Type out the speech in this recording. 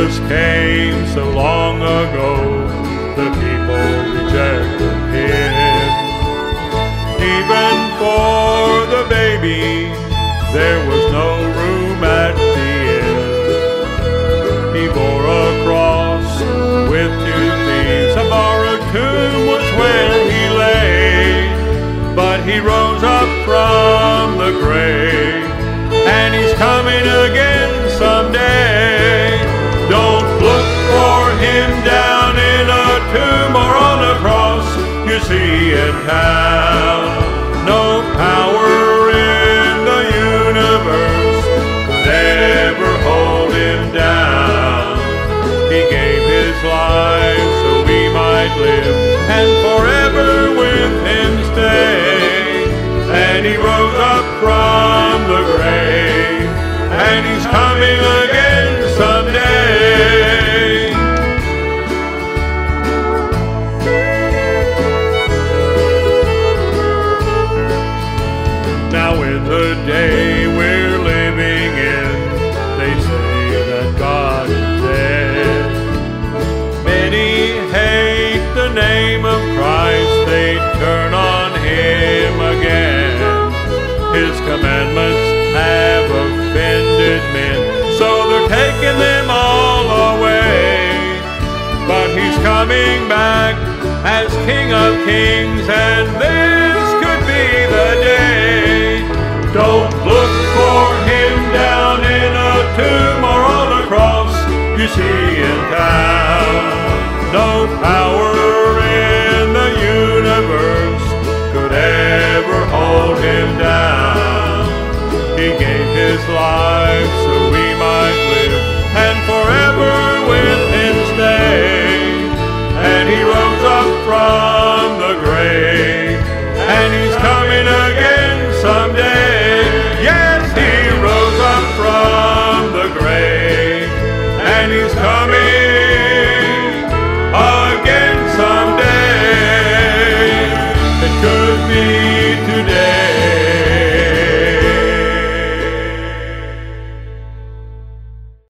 Jesus came so long ago, the people rejected him. Even for the baby, there was no room at the inn. He bore a cross with 2 thieves. A borrowed tomb was where he lay, but he rose up from the grave, and he's coming again someday. Don't look for him down in a tomb or on a cross. You see in town, no power in the universe could ever hold him down. He gave his life so we might live and forever with him stay. And he rose up from the grave, and he's coming again someday. Now in the day we're living in, they say that God is dead. Many hate the name of Christ, they turn on him again. His commandments have offended men, so they're taking them all away. But he's coming back as King of Kings, and this could be the day. Don't look for him down in a tomb or on a cross. You see in town,